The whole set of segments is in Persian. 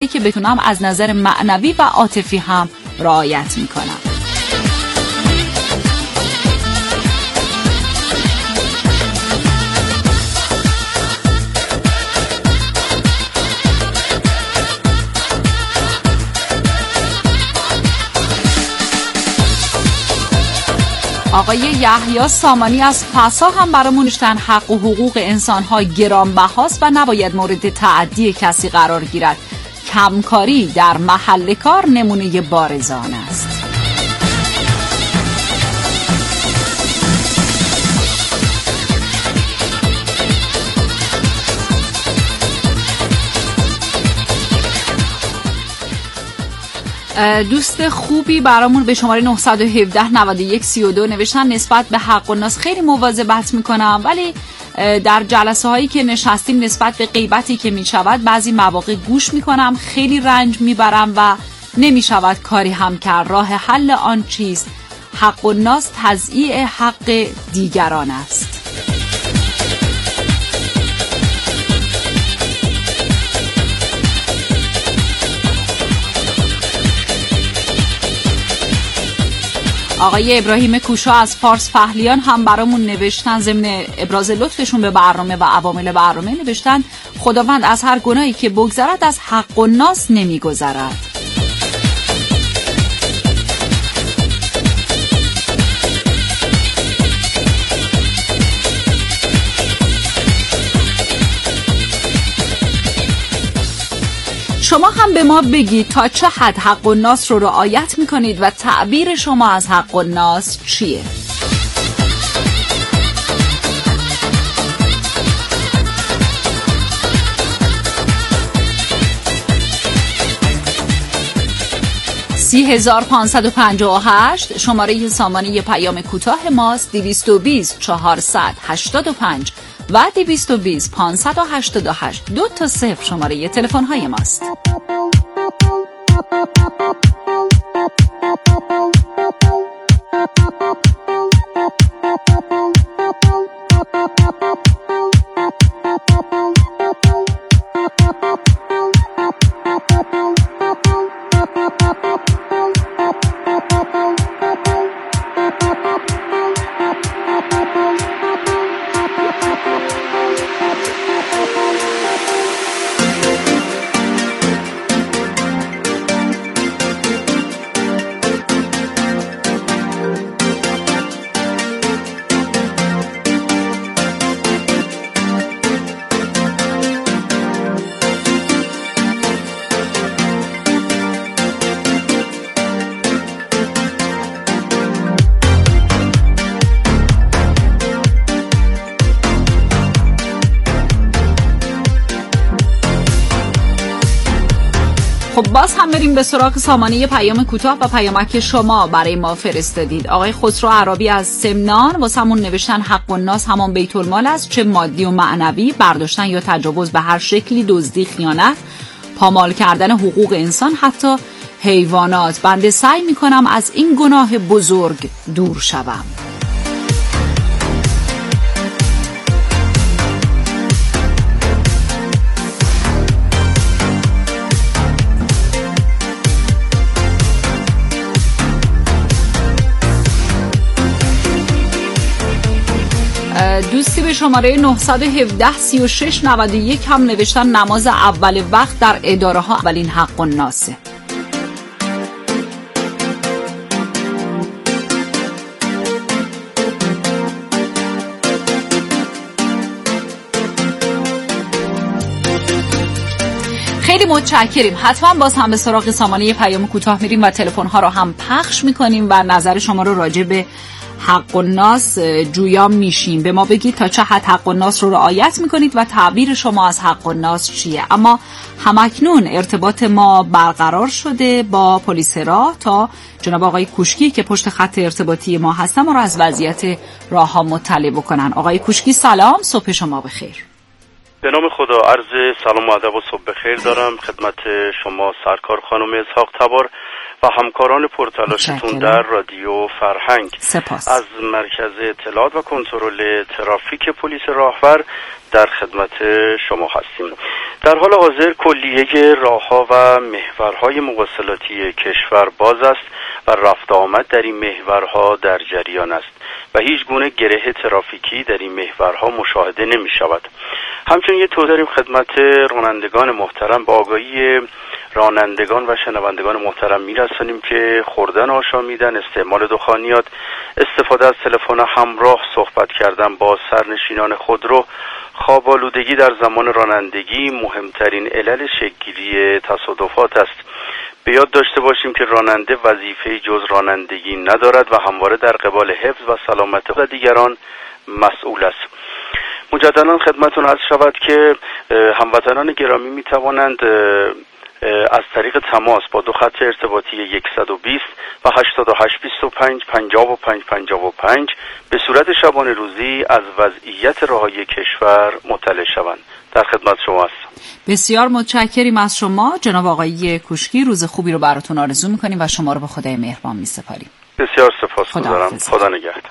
که بتونم از نظر معنوی و عاطفی هم رعایت میکنم. آقای یحیی سامانی از فسا هم برامون نوشتن حق و حقوق انسان‌ها گرانبهاست و نباید مورد تعدی کسی قرار گیرد. کمکاری در محل کار نمونه بارز آن است. دوست خوبی برامون به شماره 917 91 32 نوشتن نسبت به حق الناس خیلی مواظبت میکنم، ولی در جلسه هایی که نشستیم نسبت به غیبتی که میشود بعضی مواقع گوش میکنم، خیلی رنج میبرم و نمیشود کاری هم کرد. راه حل آن چیست؟ حق الناس تضییع حق دیگران است. آقای ابراهیم کوشا از فارس پهلیان هم برامون نوشتن ضمن ابراز لطفشون به برنامه و عوامل برنامه نوشتن خداوند از هر گناهی که بگذرد از حق الناس نمیگذرد. شما هم به ما بگید تا چه حد حق الناس رو رعایت میکنید و تعبیر شما از حق الناس چیه؟ (30,558) شماره سامانی پیام کوتاه ماست. 220 485 و 220 588 2 تا 0 شماره تلفن های ماست. خب باز هم بریم به سراغ سامانه پیام کوتاه و پیامک شما برای ما فرستادید. آقای خسرو عربی از سمنان واسمون نوشتن حق الناس همان بیت المال است، چه مادی و معنوی، برداشتن یا تجاوز به هر شکلی، دزدی، خیانت، پامال کردن حقوق انسان، حتی حیوانات. بنده سعی میکنم از این گناه بزرگ دور شوم. دوستی به شماره 917 36 91 هم نوشتن نماز اول وقت در اداره ها اولین حق الناسه. خیلی متشکریم. حتما باز هم به سراغ سامانه پیام کوتاه میریم و تلفن ها رو هم پخش میکنیم و نظر شما رو راجع به حق الناس جویا میشیم. به ما بگید تا چه حد حق الناس رو رعایت میکنید و تعبیر شما از حق الناس چیه. اما همکنون ارتباط ما برقرار شده با پلیس راه تا جناب آقای کوشکی که پشت خط ارتباطی ما هستن ما رو از وضعیت راه ها مطلع بکنن. آقای کوشکی سلام، صبح شما بخیر. به نام خدا عرض سلام و ادب و صبح بخیر دارم خدمت شما سرکار خانم اسحاق تبار و همکاران پرتلاشتون در رادیو فرهنگ. سپاس. از مرکز اطلاعات و کنترل ترافیک پلیس راهور در خدمت شما هستیم. در حال حاضر کلیه راهها و محورهای مواصلاتی کشور باز است و رفت آمد در این محورها در جریان است و هیچ گونه گره ترافیکی در این محورها مشاهده نمی شود. همچنین یه توضیح خدمت رانندگان محترم با آگاهی رانندگان و شنوندگان محترم میرسانیم که خوردن آشامیدن، استعمال دخانیات، استفاده از تلفن همراه، صحبت کردن با سرنشینان خودرو، خواب آلودگی در زمان رانندگی مهمترین علل شکل‌گیری تصادفات است. به یاد داشته باشیم که راننده وظیفه جز رانندگی ندارد و همواره در قبال حفظ و سلامت خود دیگران مسئول است. مجددا خدمتتون عرض شود که هموطنان گرامی می توانند از طریق تماس با دو خط ارتباطی 120 و 8825 55 55 به صورت شبانه روزی از وضعیت راههای کشور مطلع شوند. در خدمت شما هستم. بسیار متشکریم از شما جناب آقای کوشکی. روز خوبی رو براتون آرزو میکنیم و شما رو به خدای مهربان میسپاریم. بسیار سپاسگزارم. خدا نگهدار.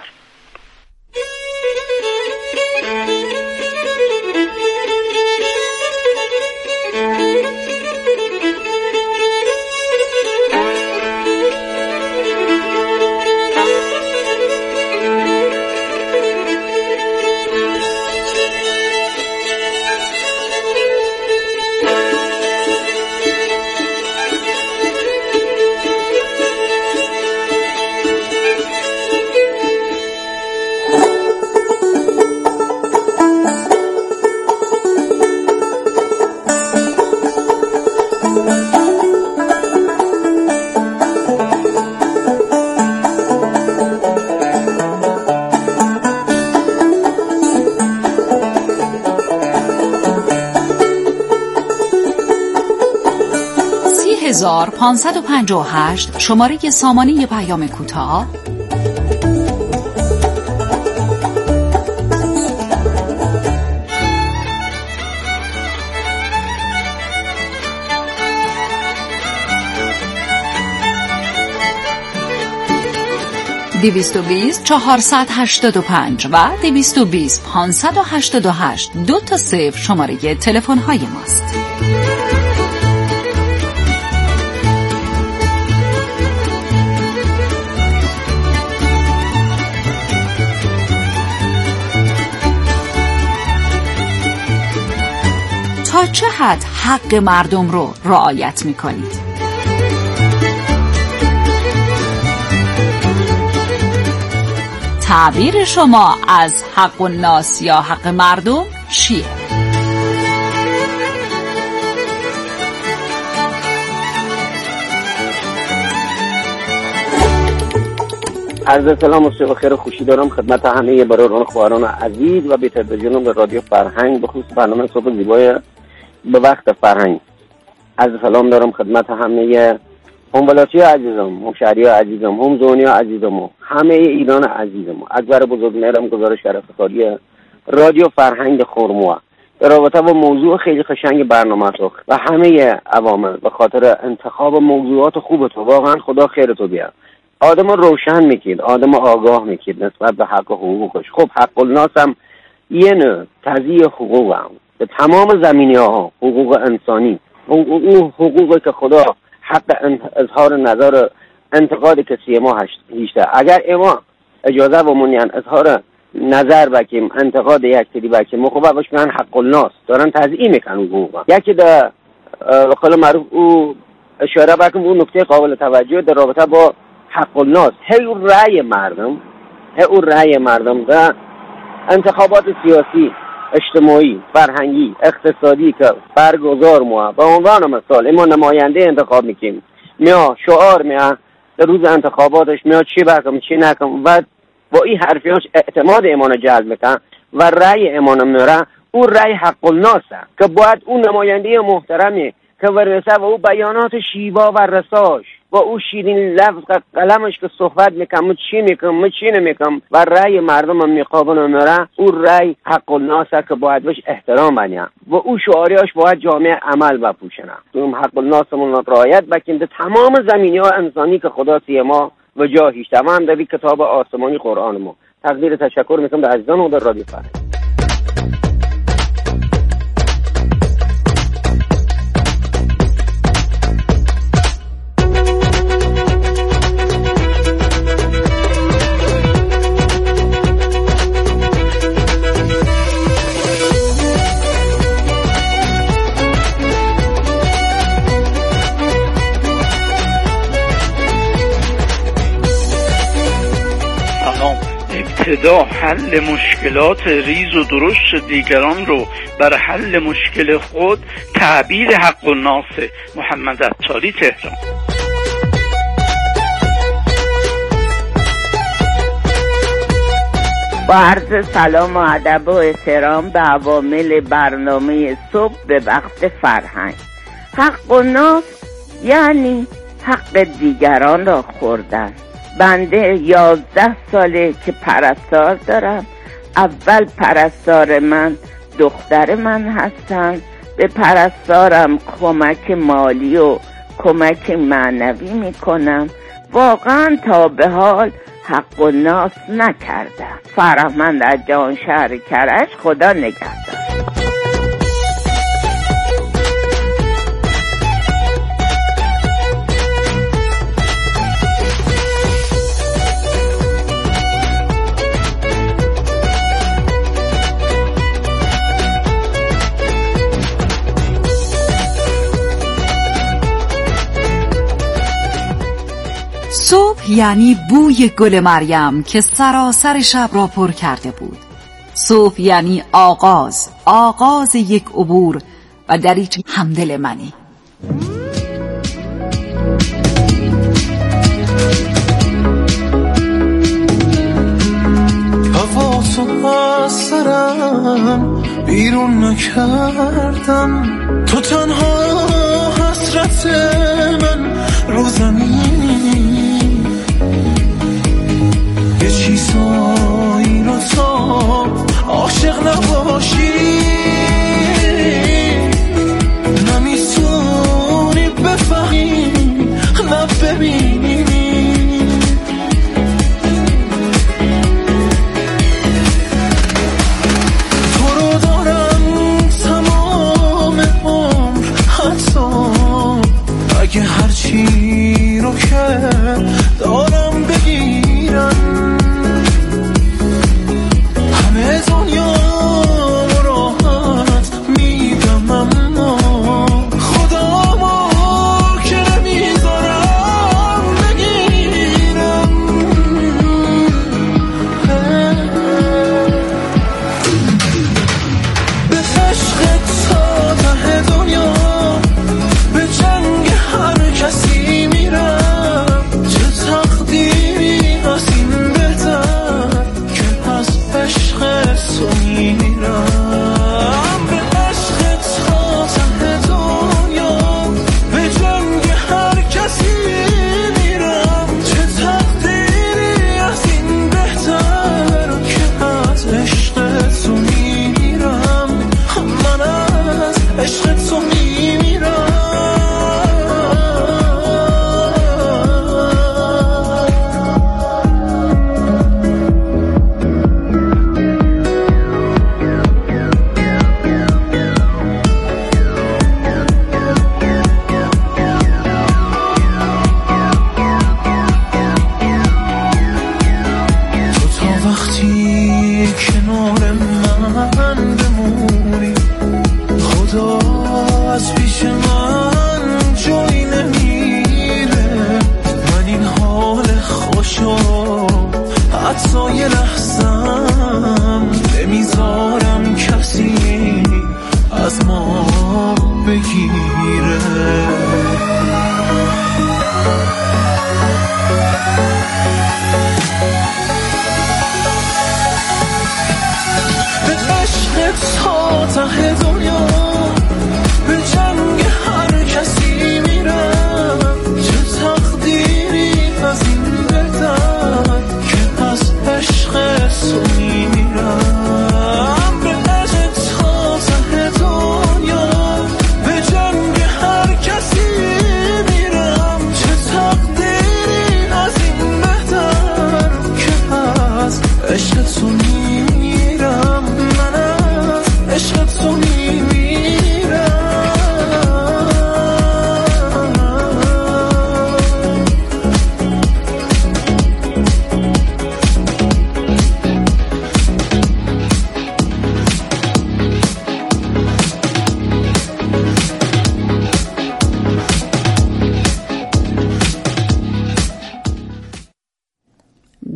هزار 558 شماره سامانه پیام کوتاه 220 485 و 220 588 2 تا 0 شماره تلفن های ماست. تا چه حد حق مردم رو رعایت می‌کنید؟ تعبیر شما از حق الناس یا حق مردم چیه؟ عرض سلام و صبح خیر و خوشی دارم خدمت همه برادران خواهران عزیز و به تلویزیون به رادیو فرهنگ به خصوص برنامه صبح زیبای به وقت فرهنگ. عرض سلام دارم خدمت همه همولاتی عزیزم، همشهری عزیزم، همزونی عزیزم، همه ایران عزیزم. اکبر بزرگ مهرم گزارش شرف کاری رادیو فرهنگ خرموه در رابطه با موضوع خیلی قشنگ برنامه تو و همه عوامل به خاطر انتخاب موضوعات خوب تو. واقعا خدا خیرتو بیاره. آدم روشن میکید، آدم آگاه میکید نسبت به حق و حقوقش. خب حق الناس هم یه نوع تضییع حقوق هم به تمام زمینه ها، حقوق انسانی، اون حقوقی که خدا حق اظهار نظر انتقاد کسی ما هیچته. اگر ما اجازه و منیان اظهار نظر بکیم، انتقاد یک تری بکیم، خب باش میان حق الناس دارن تضییع میکنن حقوقا. یکی در قول معروف او اشاره بکیم اون نکته قابل توجه در رابطه با حق الناس، اون رأی مردم و انتخابات سیاسی، اجتماعی، فرهنگی، اقتصادی که برگزار ما به عنوان مثال ما نماینده انتخاب میکنیم، میا شعار میا در روز انتخاباتش میا چی بکم چی نکم و با این حرفیاش اعتماد ایمان جلب میکن و رأی ایمان میره. اون رأی حق الناسه که باید اون نماینده محترمی که ورسه و او بیانات شیوا و رساش با او شیرین لفظ قلمش که صحبت میکنم چی میکنم چی نمیکنم و رأی مردم میخوابن میره، اون رأی حق الناس که باید بهش احترام بدیم و او شعاریاش باید جامعه عمل بپوشنه. تو حق الناسمون رعایت بکنیم تمام زمینی ها انسانی که خدا سیما و جاهیش تمام در کتاب آسمانی قرآن ما. تقدیر تشکر میکنم به عزیزان و در رادیو فرهنگ. ابتدا حل مشکلات ریز و درشت دیگران رو بر حل مشکل خود تعبیر حق الناس. محمد عطاری، تهران. با عرض سلام و ادب و احترام به عوامل برنامه صبح به وقت فرهنگ. حق الناس یعنی حق دیگران را خوردن. بنده 11 ساله که پرستار دارم. اول پرستار من دختر من هستن. به پرستارم کمک مالی و کمک معنوی میکنم. واقعا تا به حال حق الناس نکردم. فرهمند از جهان شهر کرج، خدا نگهدار. صبح یعنی بوی گل مریم که سراسر شب را پر کرده بود. صبح یعنی آغاز یک عبور و دریچه همدل منی. حواسو از سرم بیرون نکردم، تو تنها حسرت من رو زمینی. یه چیزایی رو تا عاشق نباشی نمیتونی بفهمی نه ببینی. تو رو دارم تمام عمر، حتی اگه هرچی رو که دارم بگیرم، همه دنیا راحت میدم، اما خدامو که نمیذارم بگیرم. به عشق تا ته دنیا، به جنگ هر کسی میرم، چه تقدیری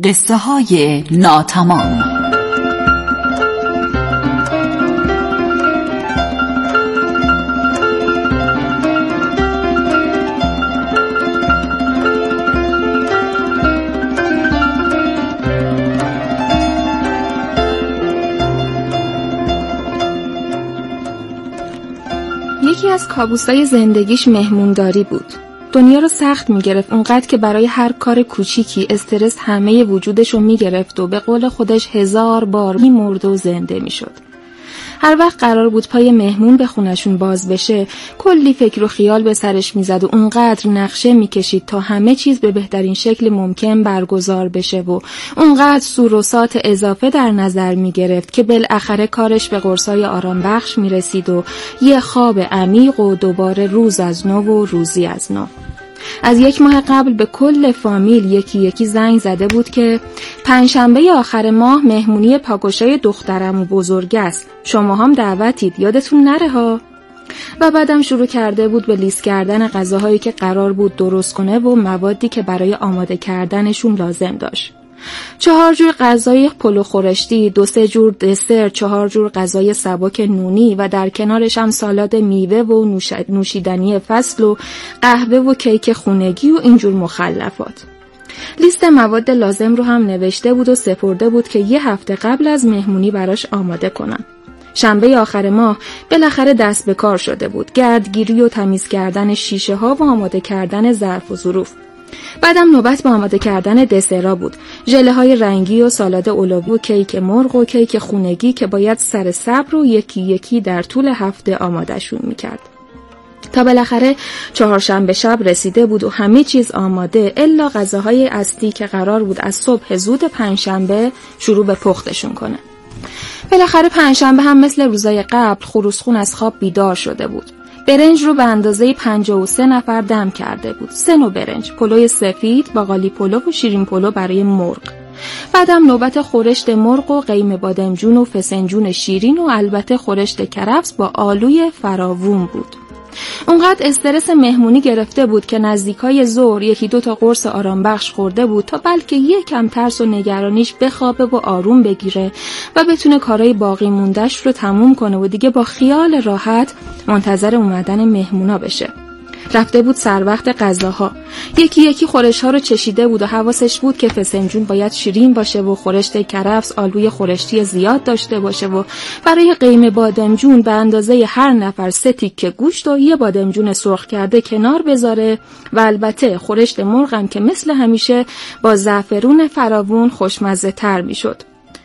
قصه های ناتمام. یکی از کابوسای زندگیش مهمونداری بود. دنیا رو سخت میگرفت، اونقدر که برای هر کار کوچیکی استرس همه وجودش رو میگرفت و به قول خودش 1000 بار میمرد و زنده میشد. هر وقت قرار بود پای مهمون به خونشون باز بشه، کلی فکر و خیال به سرش میزد و اونقدر نقشه میکشید تا همه چیز به بهترین شکل ممکن برگزار بشه و اونقدر سوروسات اضافه در نظر میگرفت که بالاخره کارش به قرصای آرام بخش میرسید و یه خواب عمیق و دوباره روز از نو و روزی از نو. از 1 ماه قبل به کل فامیل یکی یکی زنگ زده بود که پنجشنبه آخر ماه مهمونی پاگوشای دخترم و بزرگ است، شما هم دعوتید، یادتون نره ها. و بعدم شروع کرده بود به لیست کردن غذاهایی که قرار بود درست کنه و موادی که برای آماده کردنشون لازم داشت. 4 جور غذای پلو خورشتی، 2-3 جور دسر، 4 جور غذای سبک نونی و در کنارش هم سالاد میوه و نوشیدنی فصل و قهوه و کیک خونگی و اینجور مخلفات. لیست مواد لازم رو هم نوشته بود و سپرده بود که 1 هفته قبل از مهمونی براش آماده کنن. شنبه آخر ماه بالاخره دست به کار شده بود، گردگیری و تمیز کردن شیشه ها و آماده کردن ظرف و ظروف. بعدم نوبت به آماده کردن دسرا بود، ژله های رنگی و سالاد اولوی و کیک مرغ و کیک خونگی که باید سر صبر و یکی یکی در طول هفته آمادهشون میکرد. تا بالاخره 4 شنبه شب رسیده بود و همه چیز آماده الا غذاهای اصلی که قرار بود از صبح زود پنجشنبه شروع به پختشون کنه. بالاخره پنجشنبه هم مثل روزای قبل خروسخون از خواب بیدار شده بود. برنج رو به اندازه 53 نفر دم کرده بود. 3 نوع برنج، پلو سفید، باقالی پلو و شیرین پلو برای مرغ. بعدم نوبت خورشت مرغ و قیم بادمجون و فسنجون شیرین و البته خورشت کرفس با آلوی فراوون بود. اونقدر استرس مهمونی گرفته بود که نزدیکای ظهر 1-2 تا قرص آرام بخش خورده بود تا بلکه یکم ترس و نگرانیش بخوابه و آروم بگیره و بتونه کارهای باقی موندهش رو تموم کنه و دیگه با خیال راحت منتظر اومدن مهمونا بشه. رفته بود سر وقت غذاها، یکی یکی خورش‌ها رو چشیده بود و حواسش بود که فسنجون باید شیرین باشه و خورشت کرفس آلوی خورشتی زیاد داشته باشه و برای قیم بادمجون به اندازه هر نفر 3 تیکه گوشت و 1 بادمجون سرخ کرده کنار بذاره و البته خورشت مرغم که مثل همیشه با زعفرون فراوون خوشمزه تر می شد.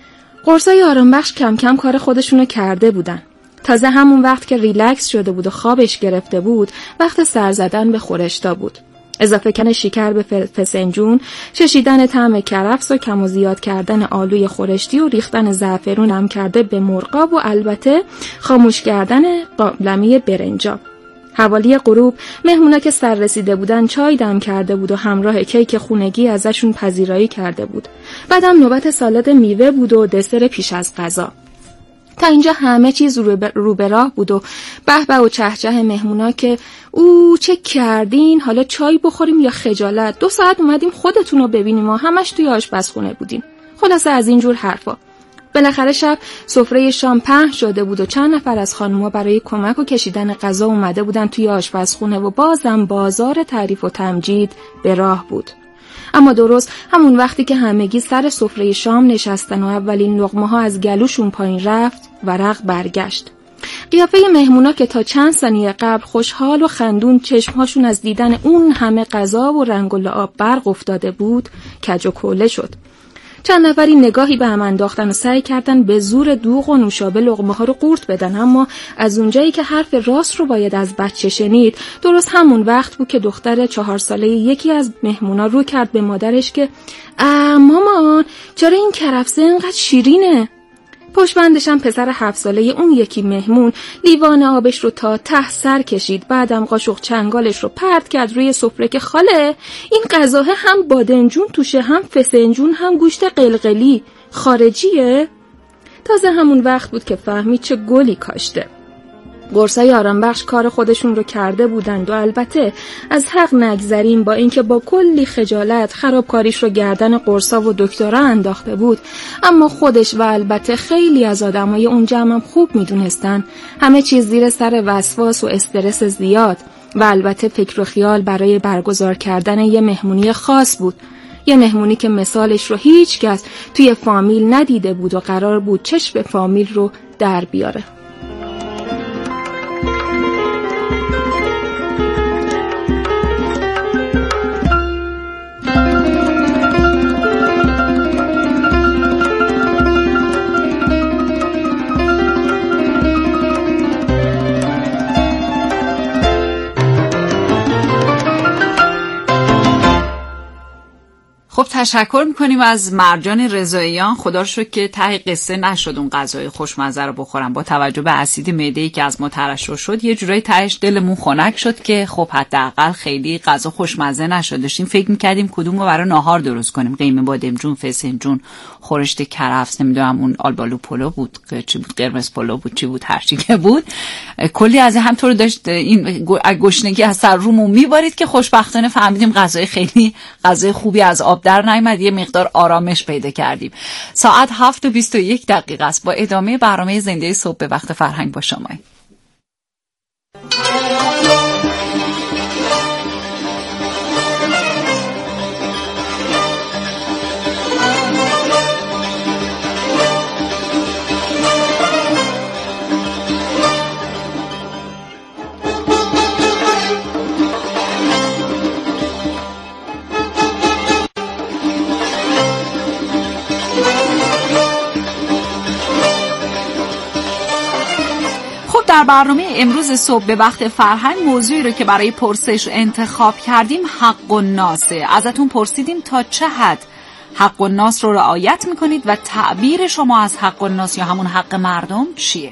قرصای آرام بخش کم کم کار خودشونو کرده بودن. تازه همون وقت که ریلکس شده بود و خوابش گرفته بود، وقت سر زدن به خورشتا بود. اضافه کردن شکر به فسنجون، چشیدن طعم کرفس و کم و زیاد کردن آلوی خورشتی و ریختن زعفرون هم کرده به مرغا و البته خاموش کردن قابلمه برنجا. حوالی غروب مهمونا که سر رسیده بودن چای دم کرده بود و همراه کیک خونگی ازشون پذیرایی کرده بود. بعدم نوبت سالاد میوه بود و دسر پیش از غذا. تا اینجا همه چیز رو به راه بود و به به و چهچه مهمونا که چه کردین، حالا چای بخوریم یا خجالت، 2 ساعت اومدیم خودتون رو ببینیم و همش توی آشپزخونه بودیم. خلاصه از اینجور حرفا. بالاخره شب سفره شام پهن شده بود و چند نفر از خانوما برای کمک و کشیدن غذا اومده بودن توی آشپزخونه و بازم بازار تعریف و تمجید به راه بود. اما درست همون وقتی که همگی سر سفره شام نشستن و اولین لقمه ها از گلوشون پایین رفت، ورق برگشت. قیافه مهمونا که تا چند ثانیه قبل خوشحال و خندون چشمهاشون از دیدن اون همه غذا و رنگ و لعاب برق افتاده بود، کج و کوله شد. چند نفری نگاهی به هم انداختن و سعی کردن به زور دوغ و نوشابه لقمه ها رو قورت بدن، اما از اونجایی که حرف راست رو باید از بچه شنید، درست همون وقت بود که دختر 4 ساله یکی از مهمونا رو کرد به مادرش که مامان چرا این کرفسه اینقدر شیرینه؟ پشتبندش هم پسر 7 ساله اون یکی مهمون لیوان آبش رو تا ته سر کشید، بعدم قاشق چنگالش رو پرت کرد روی سفره که خاله این غذاه هم بادمجون توشه، هم فسنجون، هم گوشت قلقلی، خارجیه؟ تازه همون وقت بود که فهمید چه گلی کاشته. قرصای آرامبخش کار خودشون رو کرده بودند و البته از حق نگذریم، با اینکه با کلی خجالت خرابکاریش رو گردن قرصا و دکترا انداخته بود، اما خودش و البته خیلی از آدمای اون جمع خوب میدونستن همه چیز زیر سر وسواس و استرس زیاد و البته فکر و خیال برای برگزار کردن یه مهمونی خاص بود، یه مهمونی که مثالش رو هیچ کس توی فامیل ندیده بود و قرار بود چشم فامیل رو در بیاره. خب تشکر میکنیم از مرجان رضاییان. خدا رو شکر که ته قصه نشد اون غذای خوشمزه رو بخورم. با توجه به اسید معده‌ای که از ما ترشح شد یه جورایی تهش دلمون خنک شد که خب حداقل خیلی غذا خوشمزه نشد. داشتیم فکر میکردیم کدوم رو برای ناهار درست کنیم، قیمه بادمجون، فسنجون، خورشت کرفس، نمیدونم اون آلبالو پلو بود، چی بود، قرمز پلو بود، چی بود، هر چی که بود، کلی از همطور داشت این گشنگی از سر رومون میبارید که خوشبختانه فهمیدیم غذای خیلی غذای خوبی از آب در نیامد، یه مقدار آرامش پیدا کردیم. ساعت 7:21 است. با ادامه برنامه زنده صبح به وقت فرهنگ با شما. در برنامه امروز صبح به وقت فرهنگ موضوعی رو که برای پرسش انتخاب کردیم حق الناسه. ازتون پرسیدیم تا چه حد حق الناس رو رعایت میکنید و تعبیر شما از حق الناس یا همون حق مردم چیه؟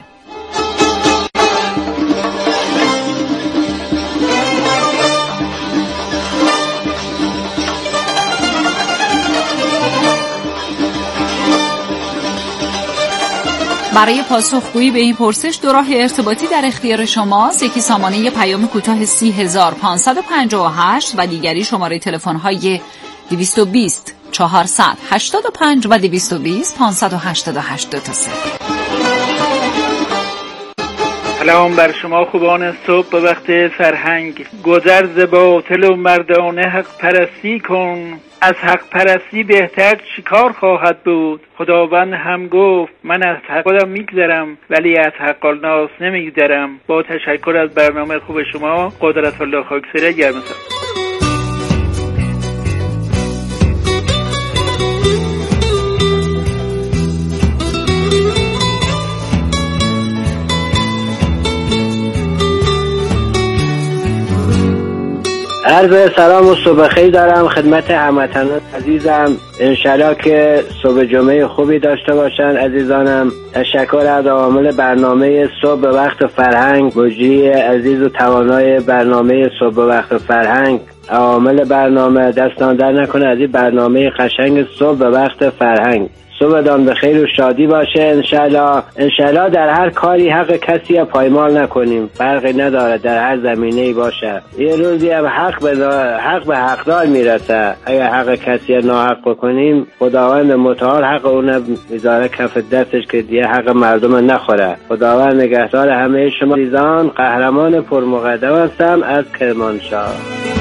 برای پاسخگویی به این پرسش دو راه ارتباطی در اختیار شماست. یکی سامانه پیام کوتاه 30558 و دیگری شماره تلفن‌های 220 485 و 220 588 2 تا 3. سلام بر شما خوبان صبح به وقت فرهنگ. گذر ز باطل و مردانه حق پرستی کن، از حق پرستی بهتر چیکار خواهد بود؟ خداوند هم گفت من از حق خودم میگذرم ولی از حق الناس نمیگذرم. با تشکر از برنامه خوب شما. قدرت الله خاکسری گرمسار. عرض سلام و صبح خیر دارم خدمت هموطنان عزیزم. انشالله که صبح جمعه خوبی داشته باشن عزیزانم. تشکر از عوامل برنامه صبح به وقت فرهنگ، مجری عزیز و توانای برنامه صبح به وقت فرهنگ. عوامل برنامه دستان در نکنه از این برنامه قشنگ صبح به وقت فرهنگ. صبحتان به خیر و شادی باشه انشالله در هر کاری حق کسی پایمال نکنیم، فرقی نداره در هر زمینه‌ای باشه. یه روزی هم حق به حقدار میرسه. اگر حق کسی ناحق بکنیم خداوند متعال حق اون میذاره کف دستش که دیگه حق مردم نخوره. خداوند نگهدار همه شما عزیزان. قهرمان پرمقدم هستم از کرمانشاه.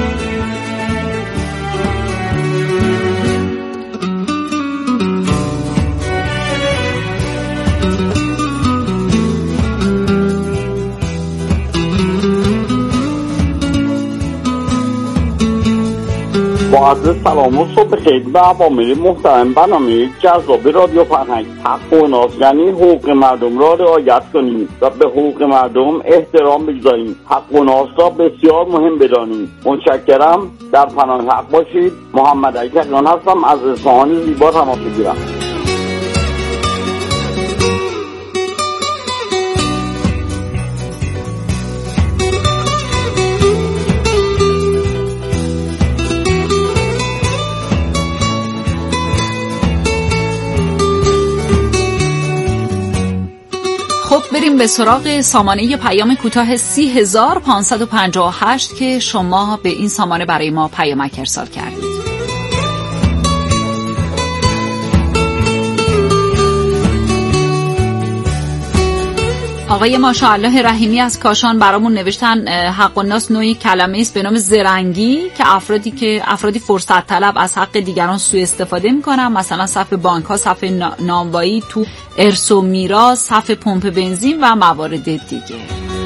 با عرض سلام و صبح خیر به عوامل محترم برنامه جذاب رادیو فرهنگ. حق و ناس یعنی حقوق مردم را رعایت کنیم و به حقوق مردم احترام بگذاریم. حق و ناس را بسیار مهم بدانیم. متشکرم. در پناه حق باشید. محمد علیکان هستم از اصفهان زیبا تماس میگیرم. بریم بریم به سراغ سامانه پیام کوتاه 30558 که شما به این سامانه برای ما پیامک ارسال کردید. آقای ماشاءالله رحیمی از کاشان برامون نوشتن حق الناس نوعی کلمه است به نام زرنگی که افرادی فرصت طلب از حق دیگران سوء استفاده میکنن، مثلا صف بانک ها، صف نانوایی، تو ارث و میراث، صف پمپ بنزین و موارد دیگه.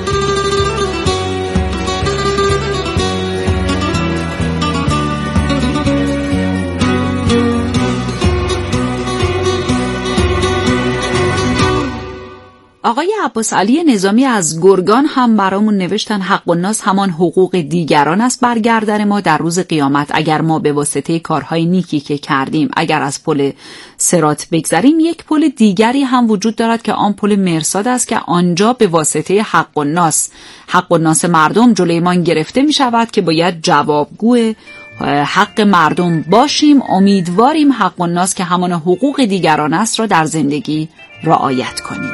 آقای عباس علی نظامی از گرگان هم برامون نوشتن حق الناس همان حقوق دیگران است بر گردن ما در روز قیامت. اگر ما به واسطه کارهای نیکی که کردیم اگر از پل صراط بگذریم، یک پل دیگری هم وجود دارد که آن پل مرصاد است که آنجا به واسطه حق الناس مردم جلویمان گرفته می شود که باید جوابگو حق مردم باشیم. امیدواریم حق الناس که همان حقوق دیگران است را در زندگی رعایت کنیم.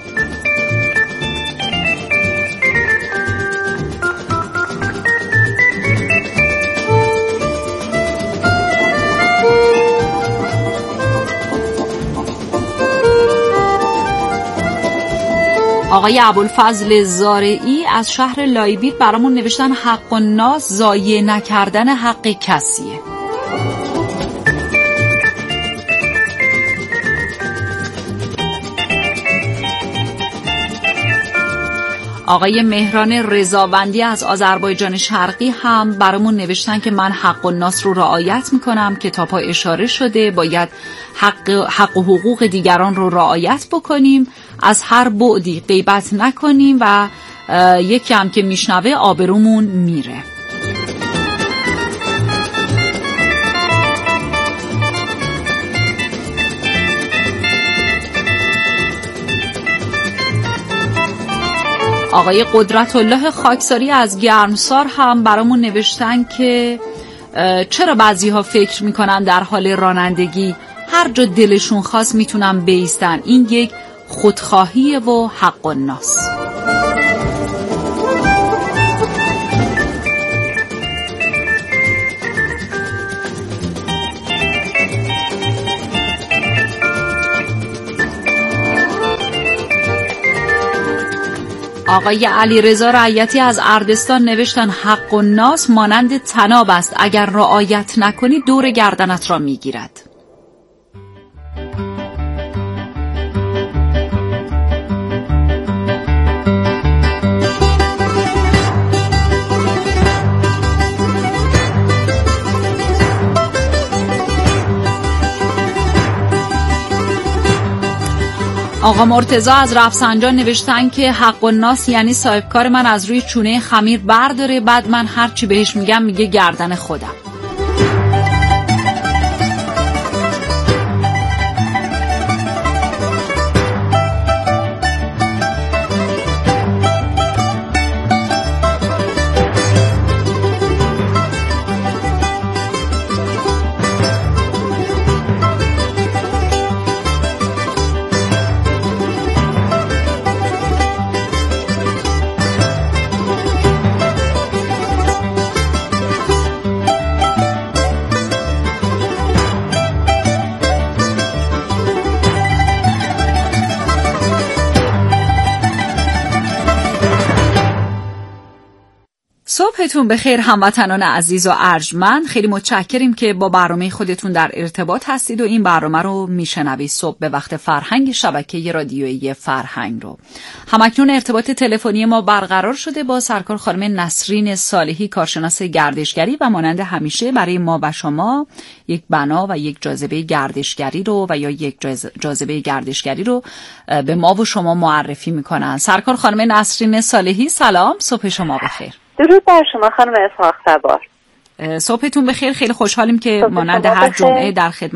آقای ابوالفضل زارعی از شهر لایبید برامون نوشتن حق الناس ضایع نکردن حق کسیه. آقای مهران رضاوندی از آذربایجان شرقی هم برامون نوشتن که من حق الناس رو رعایت میکنم. کتاب‌ها اشاره شده باید حق و حقوق دیگران رو رعایت بکنیم، از هر بعدی غیبت نکنیم و یکی هم که میشنوه آبرومون میره. آقای قدرت الله خاکساری از گرمسار هم برامون نوشتن که چرا بعضی‌ها فکر میکنن در حال رانندگی هر جا دلشون خواست میتونن بایستن، این یک خودخواهیه و حق الناس. آقای علیرضا رعیتی از اردستان نوشتن حق الناس مانند طناب است، اگر رعایت نکنی دور گردنت را میگیرد. آقا مرتضی از رفسنجان نوشتن که حق الناس یعنی صاحبکار من از روی چونه خمیر برداره، بعد من هر چی بهش میگم میگه گردن خودم. صبحتون بخیر هموطنان عزیز و ارجمند، خیلی متشکریم که با برنامه خودتون در ارتباط هستید و این برنامه رو میشنوید. صبح به وقت فرهنگ شبکه رادیویی فرهنگ رو همکنون ارتباط تلفنی ما برقرار شده با سرکار خانم نسرین صالحی، کارشناس گردشگری و مانند همیشه برای ما و شما یک بنا و یک جاذبه گردشگری رو و یا یک جاذبه گردشگری رو به ما و شما معرفی میکنن. سرکار خانم نسرین صالحی سلام، صبح شما بخیر. درود بر شما خانم اسحاق سوار. صبحتون بخیر، خیلی خوشحالیم که مانند هر جمعه در خدمت